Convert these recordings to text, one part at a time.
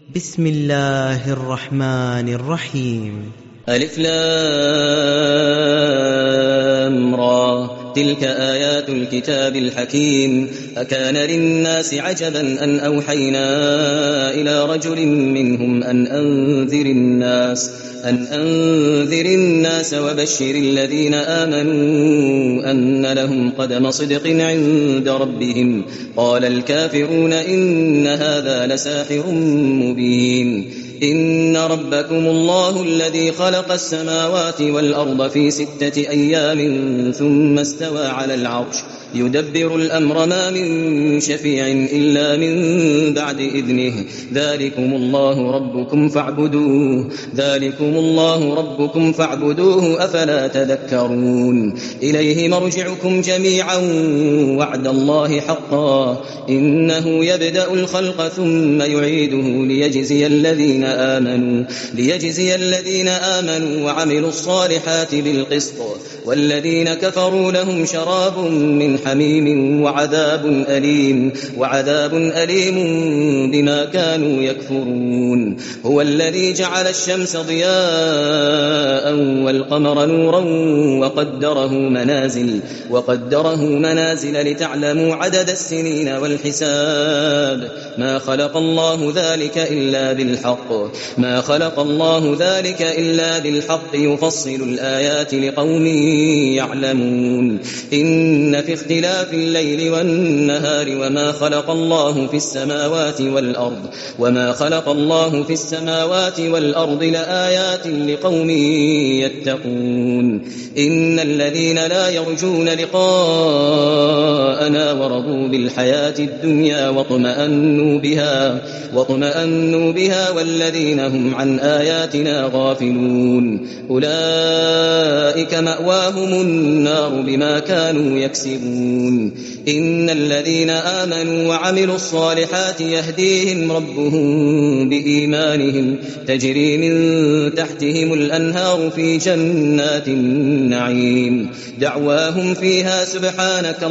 بسم الله الرحمن الرحيم. ألف لام را تلك آيات الكتاب الحكيم. أكان للناس عجبا أن أوحينا إلى رجل منهم أن أنذر الناس وبشر الذين آمنوا أن لهم قدم صدق عند ربهم. قال الكافرون إن هذا لساحر مبين. إن ربكم الله الذي خلق السماوات والأرض في 6 أيام ثم استوى على العرش يدبر الأمر ما من شفيع إلا من بعد إذنه. ذلكم الله ربكم فاعبدوه أفلا تذكرون. إليه مرجعكم جميعا وعد الله حقا إنه يبدأ الخلق ثم يعيده ليجزي الذين آمنوا وعملوا الصالحات بالقسط والذين كفروا لهم شراب من حميم وعذاب أليم بما كانوا يكفرون. هو الذي جعل الشمس ضياء والقمر نورا وقدره منازل لتعلموا عدد السنين والحساب. ما خلق الله ذلك إلا بالحق يفصل الآيات لقوم يعلمون. إن في اختلاف الليل والنهار وما خلق الله في السماوات والأرض لآيات لقوم يتقون. إن الذين لا يرجون لقاءنا ورضوا بالحياة الدنيا واطمأنوا بها والذين هم عن آياتنا غافلون أولئك مأواهم النار بما كانوا يكسبون. إن الذين آمنوا وعملوا الصالحات يهديهم ربهم بإيمانهم تجري من تحتهم الأنهار في جنات النعيم. دعواهم فيها سبحانك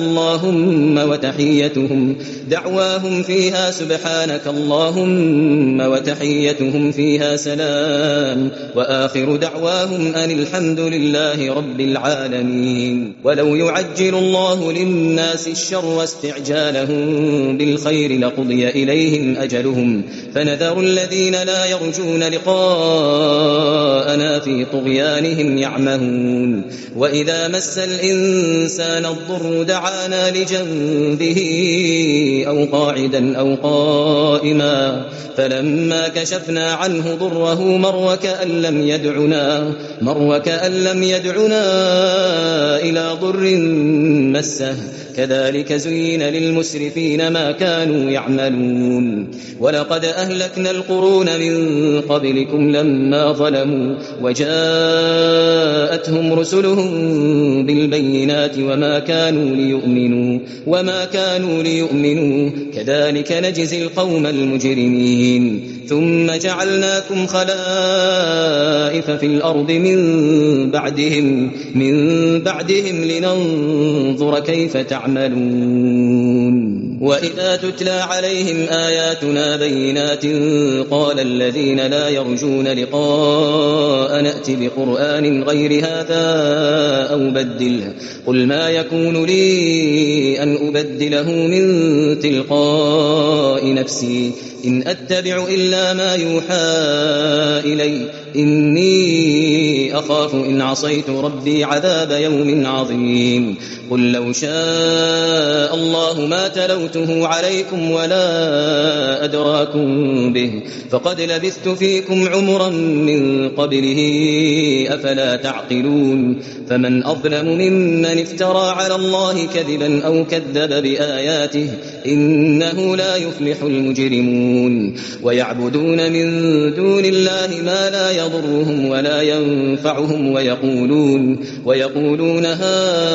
اللهم وتحيتهم فيها سلام وآخر دعواهم أن الحمد لله رب العالمين. ولو يعجل الله للناس الشر واستعجالهم بالخير لقضي إليهم أجلهم فنذر الذين لا يرجون لقاءنا في طغيانهم يعمهون. وإذا مس الإنسان الضر دعانا لجنبه أو قاعدا أو قائما فلما كشفنا عنه ضره مر وكأن لم يدعنا إلى ضر مسه كذلك زين للمسرفين ما كانوا يعملون. ولقد أهلكنا القرون من قبلكم لما ظلموا وجاءتهم رسلهم بالبينات وما كانوا ليؤمنوا كذلك نجزي القوم المجرمين. ثم جعلناكم خلائف في الأرض من بعدهم لننظر كيف تعملون. وإذا تتلى عليهم آياتنا بينات قال الذين لا يرجون لقاء نأت بقرآن غير هذا أو بدله قل ما يكون لي أن أبدله من تلقاء نفسي إن أتبع إلا ما يوحى إلي إني أخاف إن عصيت ربي عذاب يوم عظيم. قل لو شاء الله ما تلوته عليكم ولا أدراكم به فقد لبثت فيكم عمرا من قبله أفلا تعقلون. فمن أظلم ممن افترى على الله كذبا أو كذب بآياته إنه لا يفلح المجرمون. ويعبدون من دون الله ما لا يضرهم ولا ينفعهم ويقولون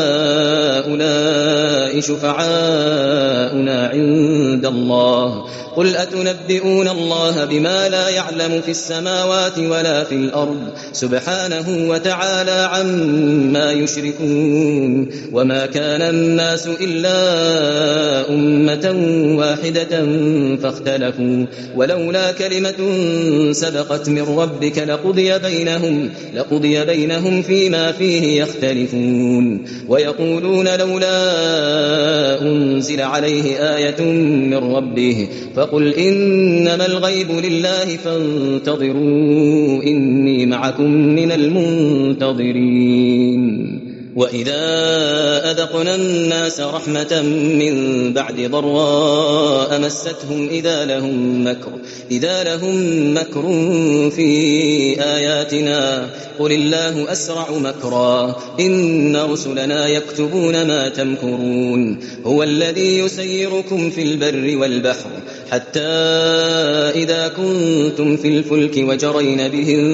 هؤلاء شفعاؤنا عند الله قل أتنبئون الله بما لا يعلم في السماوات ولا في الأرض سبحانه وتعالى عما يشركون وما كان الناس إلا أمة واحدة فاختلفوا ولولا كلمة سبقت من ربك لقضي بينهم فيما فيه يختلفون ويقولون لولا أنزل عليه آية من ربه فقل إنما الغيب لله فانتظروا إني معكم من المنتظرين وإذا أذقنا الناس رحمة من بعد ضراء مستهم إذا لهم مكر في آياتنا قل الله أسرع مكرا إن رسلنا يكتبون ما تمكرون هو الذي يسيركم في البر والبحر حتى إذا كنتم في الفلك وجرين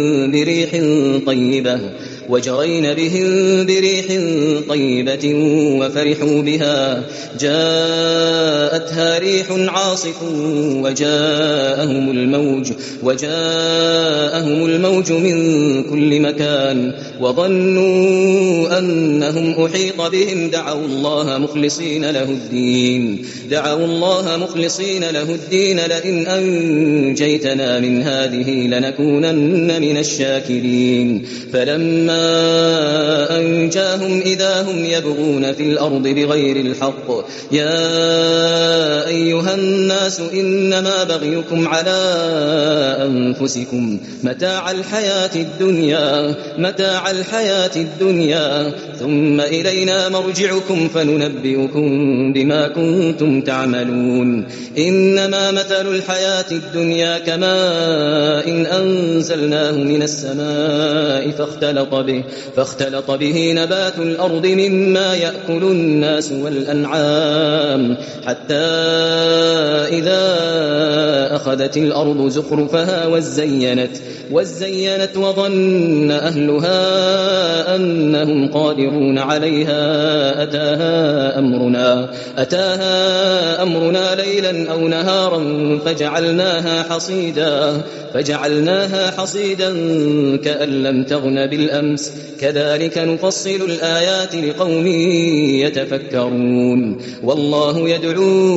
بهم بريح طيبة وفرحوا بها جاءتها ريح عاصف وجاءهم الموج من كل مكان وظنوا أنهم أحيط بهم دعوا الله مخلصين له الدين لئن أنجيتنا من هذه لنكونن من الشاكرين فلما أنجاهم إذا هم يبغون في الأرض بغير الحق يا أيها الناس إنما بغيكم على أنفسكم متاع الحياة الدنيا ثم إلينا مرجعكم فننبئكم بما كنتم تعملون إنما مثل الحياة الدنيا كماء إن أنزلناه من السماء فاختلط به نبات الأرض مما يأكل الناس والأنعام حتى إذا أخذت الأرض زخرفها وزينت وظن أهلها أنهم قادرون عليها أتاها أمرنا ليلا أو نهارا فجعلناها حصيدا كأن لم تغن بالأمس كذلك نفصل الآيات لقوم يتفكرون والله يدعو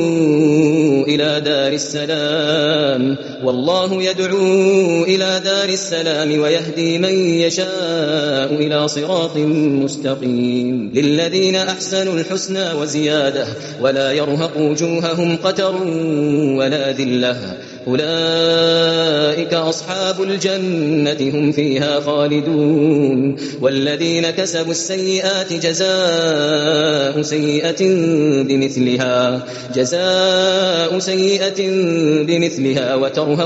إلى دار السلام ويهدي من يشاء إلى صراط مستقيم للذين أحسنوا الحسنى وزيادة ولا يرهق وجوههم قتر ولا ذلة أولئك أصحاب الجنة هم فيها خالدون والذين كسبوا السيئات جزاء سيئة بمثلها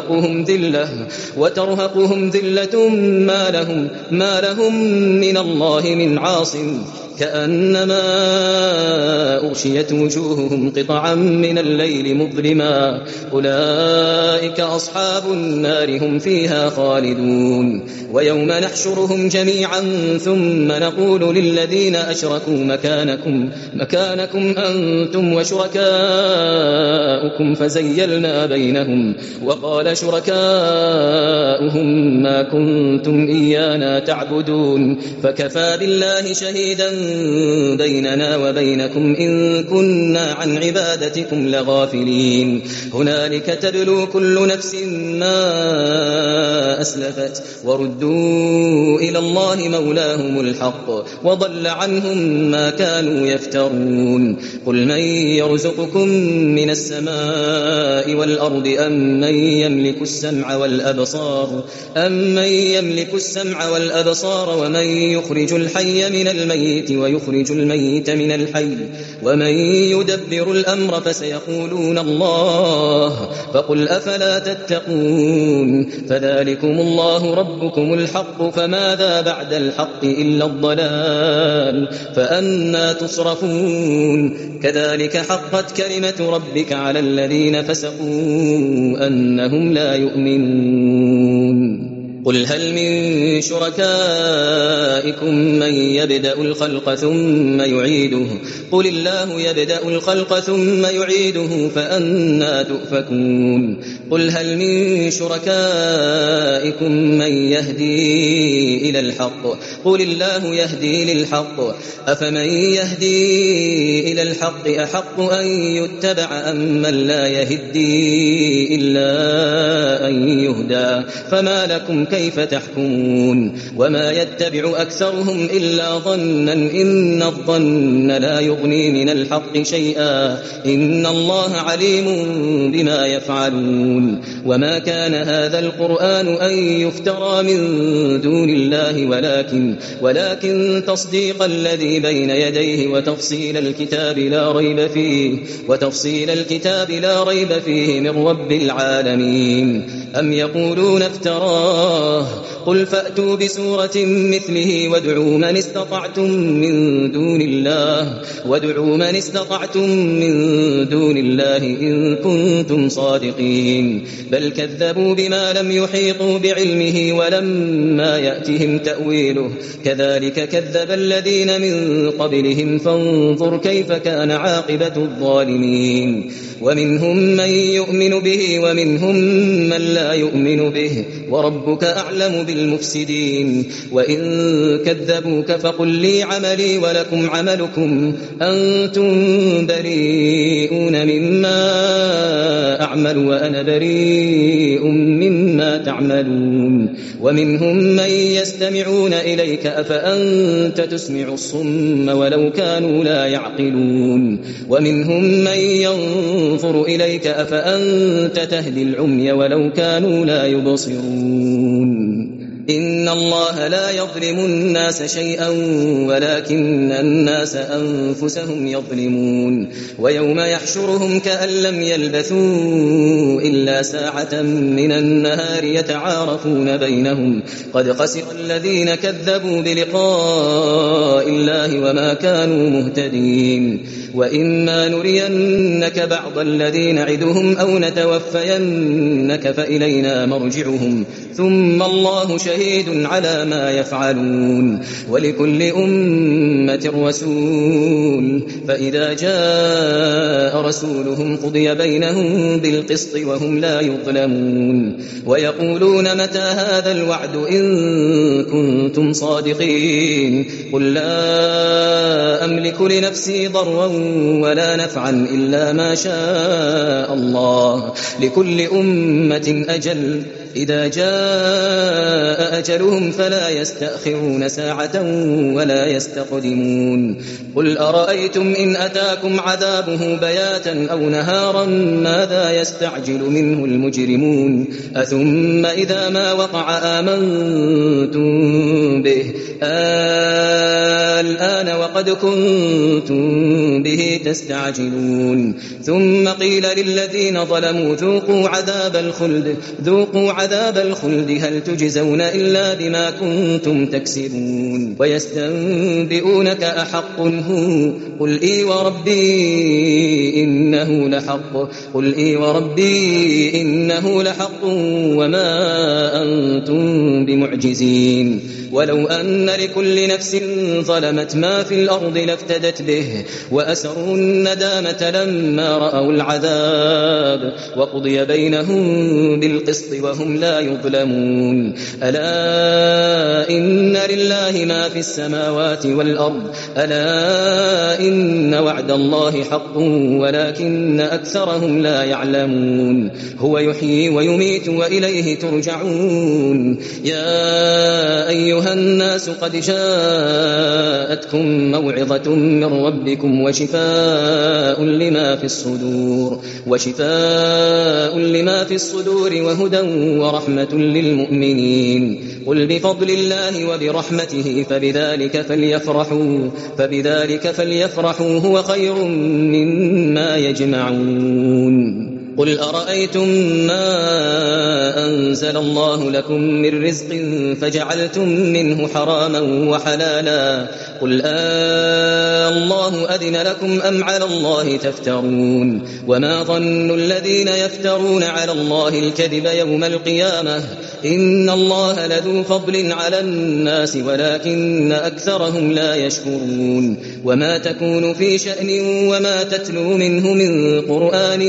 وترهقهم ذلة ما لهم من الله من عاصم كأنما أغشيت وجوههم قطعا من الليل مظلما أولئك أصحاب النار هم فيها خالدون ويوم نحشرهم جميعا ثم نقول للذين أشركوا مكانكم أنتم وشركاؤكم فزيلنا بينهم وقال شركاؤهم ما كنتم إيانا تعبدون فكفى بالله شهيدا بيننا وبينكم إن كنا عن عبادتكم لغافلين هنالك تبلو كل نفس ما أسلفت وردوا إلى الله مولاهم الحق وضل عنهم ما كانوا يفترون قل من يرزقكم من السماء والأرض أم من يملك السمع والأبصار ومن يخرج الحي من الميت ويخرج الميت من الحي ومن يدبر الأمر فسيقولون الله فقل أفلا تتقون فذلكم الله ربكم الحق فماذا بعد الحق إلا الضلال فأنى تصرفون كذلك حقت كلمة ربك على الذين فسقوا أنهم لا يؤمنون قل هل من شركائكم من يبدأ الخلق ثم يعيده قل الله يبدأ الخلق ثم يعيده فأنى تؤفكون قل هل من شركائكم من يهدي إلى الحق قل الله يهدي للحق أفمن يهدي إلى الحق أحق أن يتبع أم من لا يهدي إلا أن يهدى فما لكم كيف تحكمون وما يتبع أكثرهم إلا ظنا إن الظن لا يغني من الحق شيئا إن الله عليم بما يفعلون وما كان هذا القرآن أن يفترى من دون الله ولكن تصديق الذي بين يديه وتفصيل الكتاب لا ريب فيه من رب العالمين أم يقولون افتراه قل فأتوا بسورة مثله وادعوا من استطعتم من دون الله إن كنتم صادقين بل كذبوا بما لم يحيطوا بعلمه ولما يأتهم تأويله كذلك كذب الذين من قبلهم فانظر كيف كان عاقبة الظالمين ومنهم من يؤمن به ومنهم من لا يؤمن به وربك أعلم بالمفسدين وإن كذبوك فقل لي عملي ولكم عملكم أنتم بريئون مما أعمل وأنا بريء مما تعملون ومنهم من يستمعون إليك أفأنت تسمع الصم ولو كانوا لا يعقلون ومنهم من ينظر إليك أفأنت تهدي العمي ولو كانوا لا يبصرون إن الله لا يظلم الناس شيئا ولكن الناس أنفسهم يظلمون ويوم يحشرهم كأن لم يلبثوا إلا ساعة من النهار يتعارفون بينهم قد خسر الذين كذبوا بلقاء الله وما كانوا مهتدين وإما نرينك بعض الذي نعدهم أو نتوفينك فإلينا مرجعهم ثم الله شهيد على ما يفعلون ولكل أمة رسول فإذا جاء رسولهم قضي بينهم بالقسط وهم لا يظلمون ويقولون متى هذا الوعد إن كنتم صادقين قل لا أملك لنفسي ضرا ولا نفعا إلا ما شاء الله لكل أمة أجل إذا جاء أجلهم فلا يستأخرون ساعة ولا يستقدمون قل أرأيتم إن أتاكم عذابه بياتا أو نهارا ماذا يستعجل منه المجرمون أثم إذا ما وقع آمنتم به الآن وقد كنتم به تستعجلون ثم قيل للذين ظلموا ذوقوا عذاب الخلد هل تجزون إلا بما كنتم تكسبون ويستنبئونك أحق هو قل إي وربي إنه لحق وما أنتم بمعجزين ولو أن لكل نفس ظلمت ما في الأرض لافتدت به وأسروا الندامة لما رأوا العذاب وقضي بينهم بالقسط وهم لا يظلمون ألا إن لله ما في السماوات والأرض ألا إن وعد الله حق ولكن أكثرهم لا يعلمون هو يحيي ويميت وإليه ترجعون يا أيها الناس قد جاءتكم موعظة من ربكم وشفاء لما في الصدور وهدى ورحمة للمؤمنين قل بفضل الله وبرحمته فبذلك فليفرحوا هو خير مما يجمعون قل أرأيتم ما أنزل الله لكم من رزق فجعلتم منه حراما وحلالا قل الله أذن لكم أم على الله تفترون وما ظن الذين يفترون على الله الكذب يوم القيامة إن الله لذو فضل على الناس ولكن أكثرهم لا يشكرون وما تكون في شأن وما تتلو منه من قرآن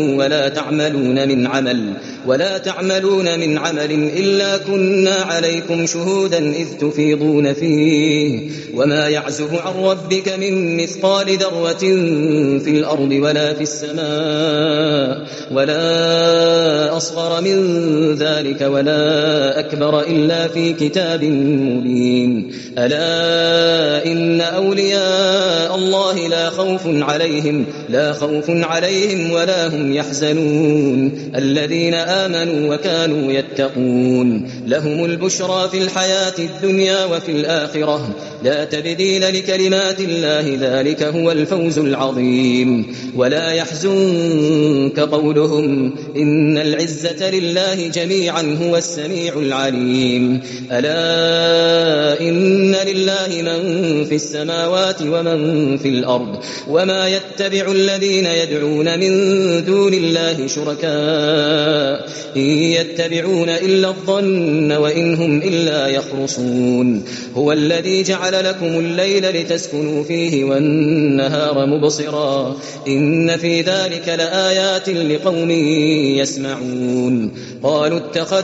ولا تعملون من عمل إلا كنا عليكم شهودا إذ تفيضون فيه وما يعزب عن ربك من مثقال ذرة في الأرض ولا في السماء ولا أصغر من ذلك ولا أكبر إلا في كتاب مبين ألا إن أولياء الله لا خوف عليهم ولا هم يحزنون الذين آمنوا وكانوا يتقون لهم البشرى في الحياة الدنيا وفي الآخرة لا تبديل لكلمات الله ذلك هو الفوز العظيم ولا يحزنك قولهم إن العزة لله جميعا هو السميع العليم ألا إن لله من في السماوات ومن في الأرض وما يتبع الذين يدعون من دون الله شركاء إن يتبعون إلا الظن وإن هم إلا يخرصون هو الذي جعل لكم الليل لتسكنوا فيه والنهار مبصرا إن في ذلك لآيات لقوم يسمعون قالوا اتخذ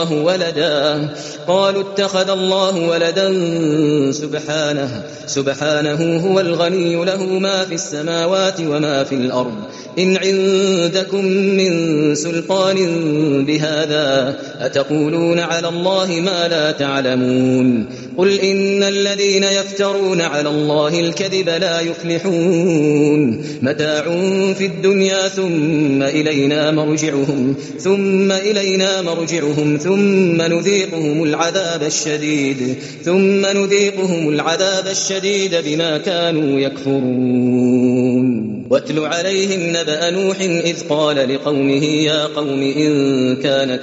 الله ولدا سبحانه هو الغني له ما في السماوات وما في الأرض إن عندكم من سلطان بهذا أتقولون على الله ما لا تعلمون قل إن الذين يفترون على الله الكذب لا يفلحون متاع في الدنيا ثم إلينا مرجعهم ثم نذيقهم العذاب الشديد بما كانوا يكفرون واتل عليهم نبأ نوح إذ قال لقومه يا قوم إن كان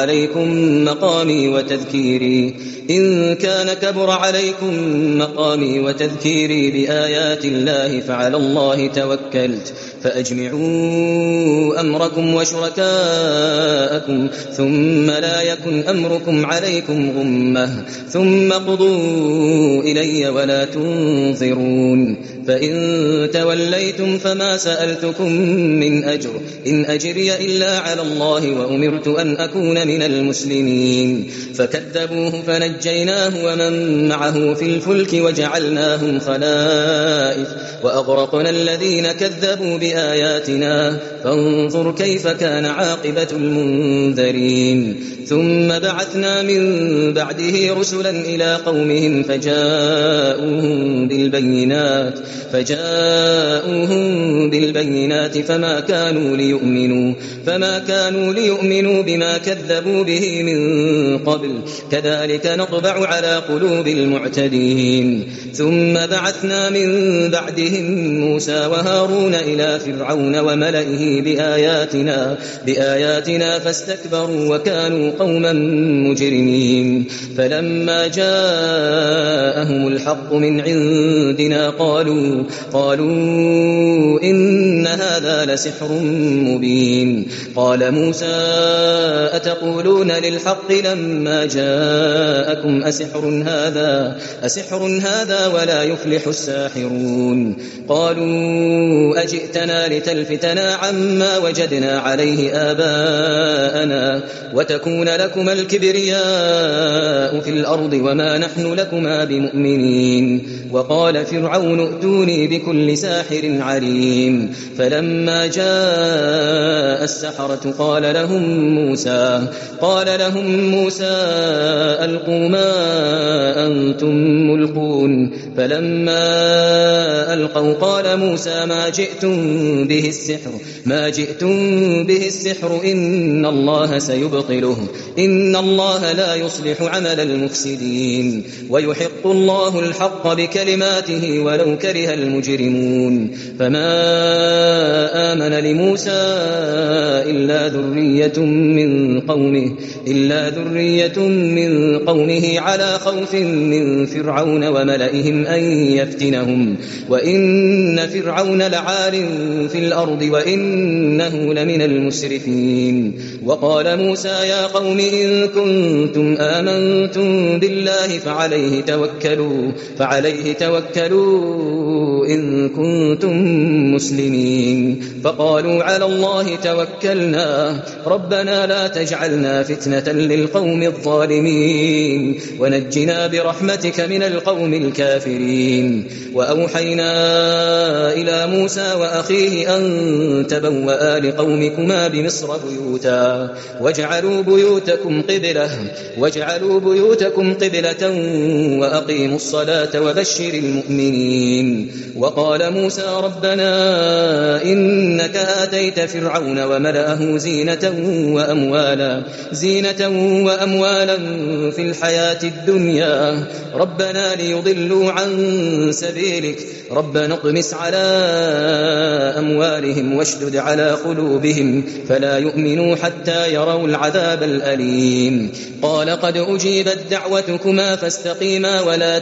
كبر عليكم مقامي وتذكيري بآيات الله فعلى الله توكلت فأجمعوا أمركم وشركاءكم ثم لا يكن أمركم عليكم غمة ثم قضوا إلي ولا تنظرون فإن توليتم فما سألتكم من أجر إن أجري إلا على الله وأمرت أن أكون من المسلمين فكذبوه فنجيناه ومن معه في الفلك وجعلناهم خلائف وأغرقنا الذين كذبوا بآياتنا فانظر كيف كان عاقبة المنذرين ثم بعثنا من بعده رسلا إلى قومهم فجاءوهم بالبينات فما كانوا ليؤمنوا بما كذبوا به من قبل كذلك نطبع على قلوب المعتدين ثم بعثنا من بعدهم موسى وهارون إلى فرعون وملئه بآياتنا فاستكبروا وكانوا قوما مجرمين فلما جاءهم الحق من عندنا قالوا إن هذا لسحر مبين قال موسى أتقولون للحق لما جاءكم أسحر هذا ولا يفلح الساحرون قالوا أجئتنا لتلفتنا عما وجدنا عليه آباءنا وتكون لكما الكبرياء في الأرض وما نحن لكما بمؤمنين وقال فرعون ائتوني بكل ساحر عليم فلما جاء السحرة قال لهم موسى ألقوا ما أنتم ملقون فلما ألقوا قال موسى ما جئتم به السحر إن الله سيبطله إن الله لا يصلح عمل المفسدين ويحق الله الحق بكلماته ولو كره المجرمون فما آمن لموسى إلا ذرية من قومه على خوف من فرعون وملئهم أن يفتنهم وإن فرعون لعال في الأرض وإنه لمن المسرفين. وقال موسى يا قوم إن كنتم آمنتم بالله فعليه توكلوا إن كنتم مسلمين. فقالوا على الله توكلنا ربنا لا تجعلنا فتنة للقوم الظالمين ونجنا برحمتك من القوم الكافرين. وأوحينا إلى موسى وأخيه أن تبوأ لقومكما بمصر بيوتا واجعلوا بيوتكم قبلة وأقيموا الصلاة وبشر المؤمنين. وقال موسى ربنا إنك آتيت فرعون وملأه زينة وأموالا في الحياة الدنيا ربنا ليضلوا عن سبيلك ربنا اطمس على أموالهم واشدد على قلوبهم فلا يؤمنوا حتى يروا العذاب الأليم. قال قد أجيبت دعوتكما فاستقيما ولا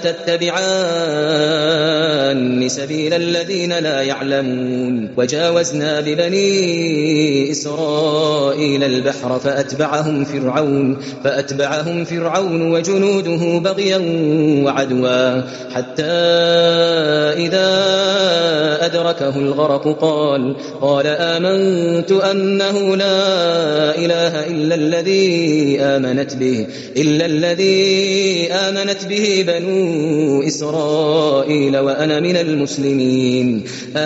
تتبعان سبيل الذين لا يعلمون. وجاوزنا ببني إسرائيل البحر فأتبعهم فرعون وجنوده بغيا وعدوا حتى إذا أدركه الغرق قال آمنت أنه لا إله إلا الذي آمنت به بنو إسرائيل وأنا من المسلمين.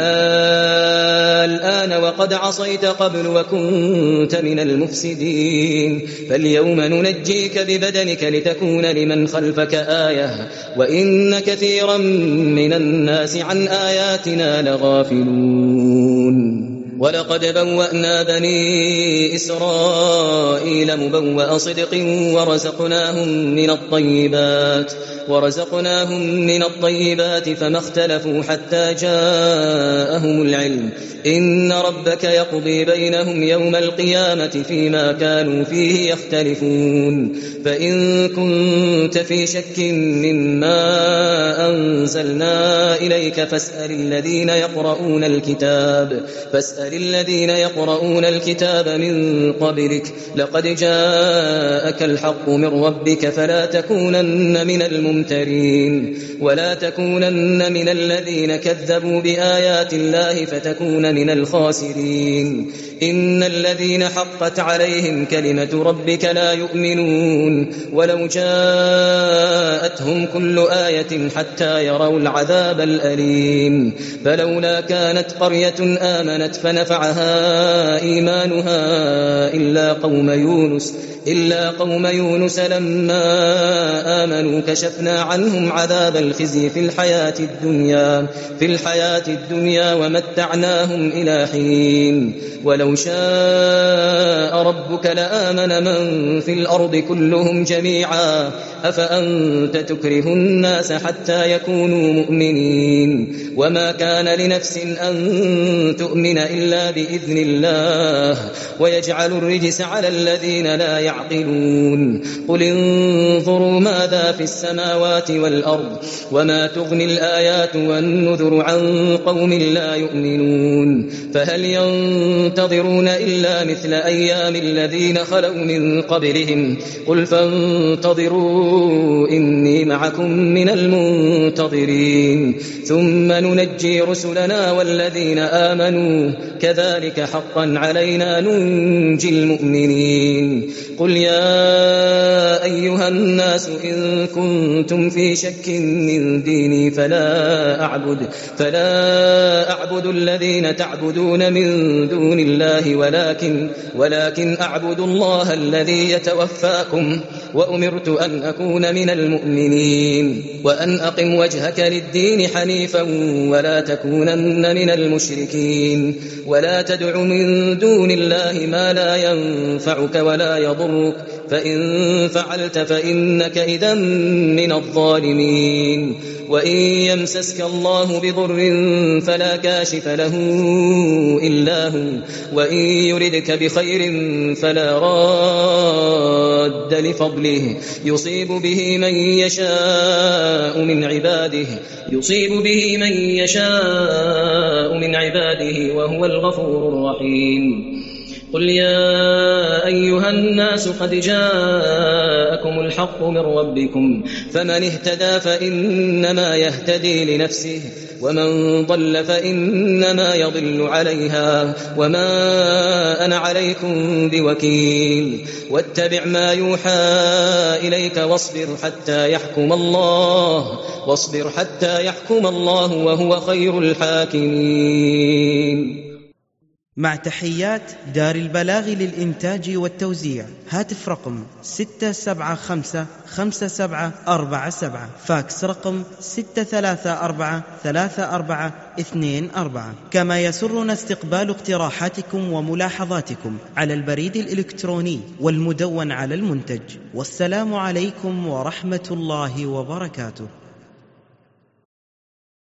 الآن وقد عصيت قبل وكنت من المفسدين فاليوم ننجيك ببدنك لتكون لمن خلفك آية وإن كثيرا من الناس عن آياتنا لغافلون. ولقد بوأنا بني إسرائيل مبوأ صدق ورزقناهم من الطيبات فما اختلفوا حتى جاءهم العلم إن ربك يقضي بينهم يوم القيامة فيما كانوا فيه يختلفون. فإن كنت في شك مما أنزلنا إليك فاسأل الذين يقرؤون الكتاب من قبلك لقد جاءك الحق من ربك فلا تكونن من الممترين ولا تكونن من الذين كذبوا بآيات الله فتكون من الخاسرين. إن الذين حقت عليهم كلمة ربك لا يؤمنون ولو جاءتهم كل آية حتى يروا العذاب الأليم. فلولا كانت قرية آمنت فنفعها إيمانها إلا قوم يونس لما آمنوا كشفنا عنهم عذاب الخزي في الحياة الدنيا ومتعناهم إلى حين. ولو شاء ربك لآمن من في الأرض كلهم جميعا أفأنت تكره الناس حتى يكونوا مؤمنين. وما كان لنفس أن تؤمن إلا بإذن الله ويجعل الرجس على الذين لا يعقلون. قل انظروا ماذا في السماوات والأرض وما تغني الآيات والنذر عن قوم لا يؤمنون. فهل ينتظرون إلا مثل أيام الذين خلوا من قبلهم قل فانتظروا إني معكم من المنتظرين ثم ننجي رسلنا والذين آمنوا كذلك حقا علينا ننجي المؤمنين. قل يا أيها الناس إن كنتم في شك من ديني فلا أعبد الذين تعبدون من دون الله ولكن أعبد الله الذي يتوفاكم وأمرت أن أكون من المؤمنين وأن أقم وجهك للدين حنيفا ولا تكونن من المشركين ولا تدع من دون الله ما لا ينفعك ولا يضرك فإن فعلت فإنك إذا من الظالمين وإن يمسسك الله بضر فلا كاشف له إلا هو وإن يردك بخير فلا راد لفضله يصيب به من يشاء من عباده وهو الغفور الرحيم قل يا أيها الناس قد جاءكم الحق من ربكم فمن اهتدى فإنما يهتدي لنفسه ومن ضل فإنما يضل عليها وما أنا عليكم بوكيل واتبع ما يوحى إليك واصبر حتى يحكم الله وهو خير الحاكمين. مع تحيات دار البلاغ للإنتاج والتوزيع. هاتف رقم 6755747. فاكس رقم 6343424. كما يسرنا استقبال اقتراحاتكم وملاحظاتكم على البريد الإلكتروني والمدون على المنتج. والسلام عليكم ورحمة الله وبركاته.